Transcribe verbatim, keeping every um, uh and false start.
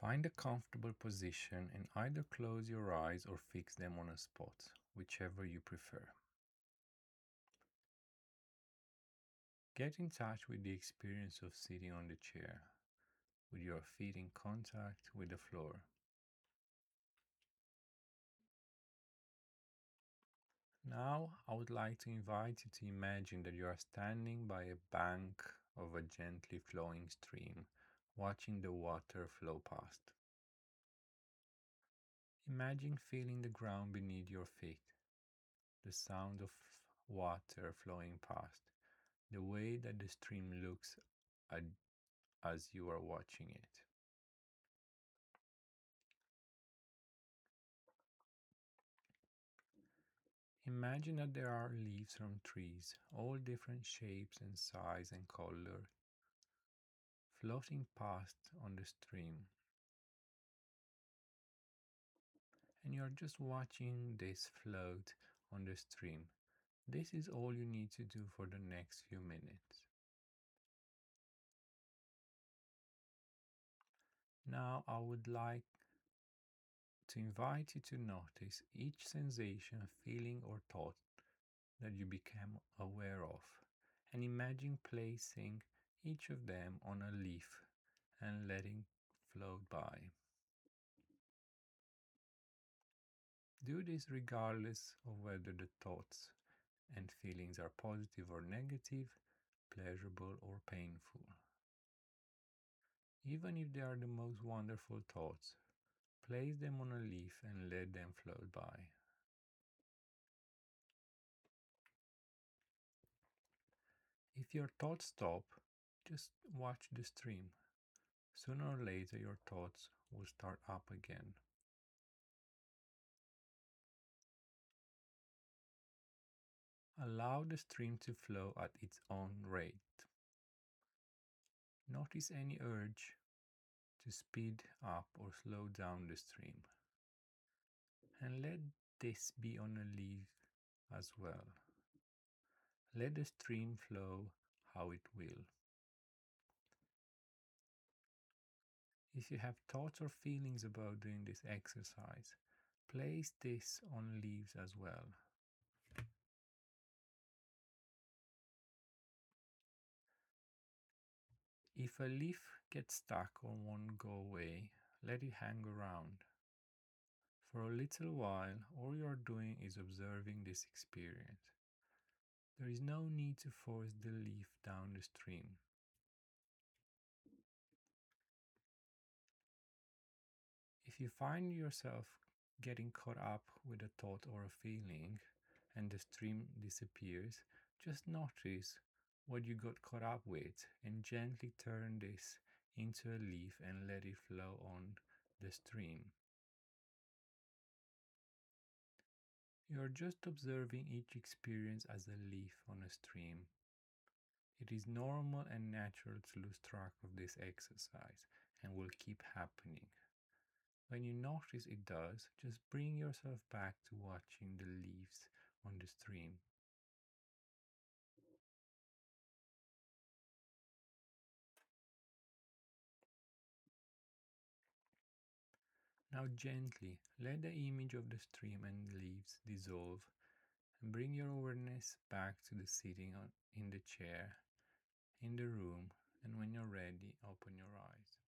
Find a comfortable position and either close your eyes or fix them on a spot, whichever you prefer. Get in touch with the experience of sitting on the chair, with your feet in contact with the floor. Now, I would like to invite you to imagine that you are standing by a bank of a gently flowing stream, watching the water flow past. Imagine feeling the ground beneath your feet, the sound of water flowing past, the way that the stream looks at as you are watching it. Imagine that there are leaves from trees, all different shapes and size and color, floating past on the stream. And you're just watching this float on the stream. This is all you need to do for the next few minutes. Now I would like to invite you to notice each sensation, feeling, or thought that you become aware of, and imagine placing each of them on a leaf and letting float by. Do this regardless of whether the thoughts and feelings are positive or negative, pleasurable or painful. Even if they are the most wonderful thoughts, place them on a leaf and let them float by. If your thoughts stop, just watch the stream. Sooner or later, your thoughts will start up again. Allow the stream to flow at its own rate. Notice any urge to speed up or slow down the stream. And let this be on a leaf as well. Let the stream flow how it will. If you have thoughts or feelings about doing this exercise, place this on leaves as well. If a leaf gets stuck or won't go away, let it hang around. For a little while, all you are doing is observing this experience. There is no need to force the leaf down the stream. If you find yourself getting caught up with a thought or a feeling and the stream disappears, just notice what you got caught up with and gently turn this into a leaf and let it flow on the stream. You are just observing each experience as a leaf on a stream. It is normal and natural to lose track of this exercise and will keep happening. When you notice it does, just bring yourself back to watching the leaves on the stream. Now gently let the image of the stream and leaves dissolve and bring your awareness back to the sitting on, in the chair, in the room, and when you're ready, open your eyes.